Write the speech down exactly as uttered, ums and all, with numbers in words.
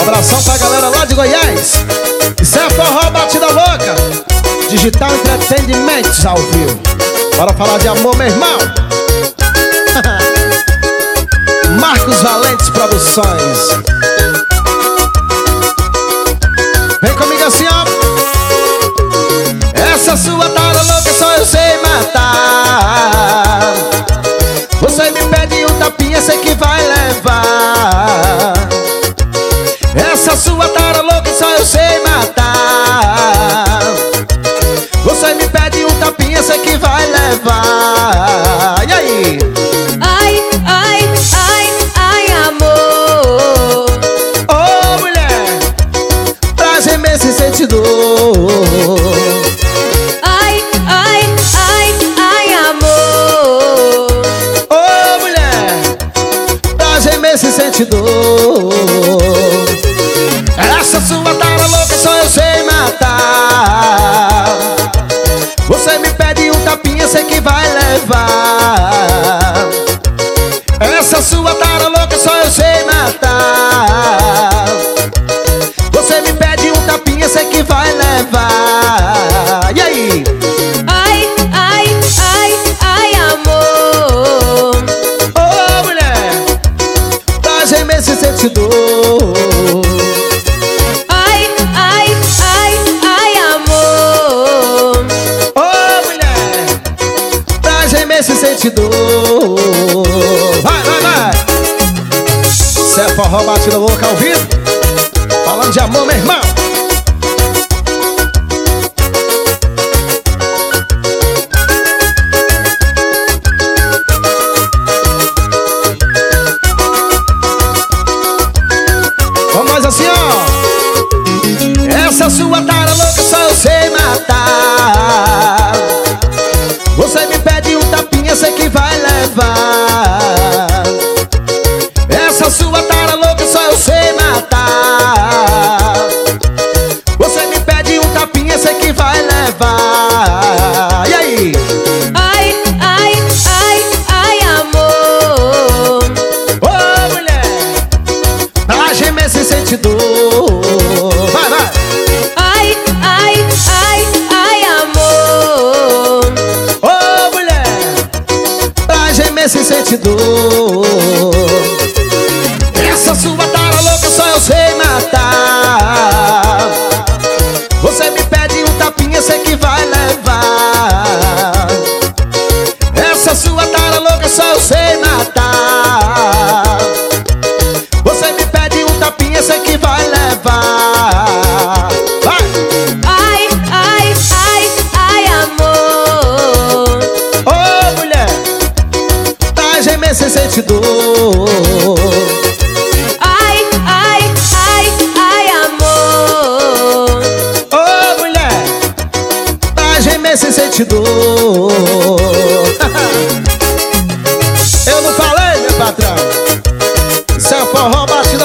abração pra galera lá de Goiás. Isso é forró batida louca. Digital Entretenimentos ao vivo. Bora falar de amor, meu irmão. Marcos Valentes Produções. Vem comigo assim, ó. Essa sua tara louca só eu sei matar. Você me pede um tapinha, sei que vai levar. Essa sua tara louca só eu sei matar. Você me pede um tapinha, sei que vai levar. E aí? Ai, ai, ai, ai, amor. Ô, oh, mulher, pra gemer sem sentir dor. Ai, ai, ai, ai, amor. Ô, oh, mulher, pra gemer sem sentir dor. Essa sua tara louca só eu sei matar. Você me pede um tapinha, sei que vai levar. Essa sua tara louca só eu sei matar. Você me pede um tapinha, sei que vai levar. E aí? Ai, ai, ai, ai, amor. Ô, oh, mulher, pra gemer sem sentir dor. Ai, ai, ai, ai, amor. Ô, oh, mulher, pra gemer sem sentir dor. Vai, vai, vai. Cê é forró batida louca ao vivo. Falando de amor, meu irmão. Vamos mais assim, ó. Essa sua tara louca só eu sei matar. Você me pede um tapinha, sei que vai levar. Essa sua tara louca só eu sei matar. Você me pede um tapinha, sei que vai levar. E aí? Ai, ai, ai, ai, amor. Ô, oh, mulher, pra gemer sem sentir dor. Vai, vai. Ai, ai, ai, ai, amor. Ô, oh, mulher, pra gemer sem sentir dor. Essa sua tara louca só eu sei matar. Você me pede um tapinha, sei que vai levar. Essa sua tara louca só eu sei matar. Você me pede um tapinha, sei que vai levar. Vai! Ai, ai, ai, ai, amor. Ô, oh, mulher, pra gemer sem sentir dor. Ai, ai, ai, ai, amor. Ô, oh, mulher, pra gemer sem sentir dor. Eu não falei, meu patrão. Isso é forró batida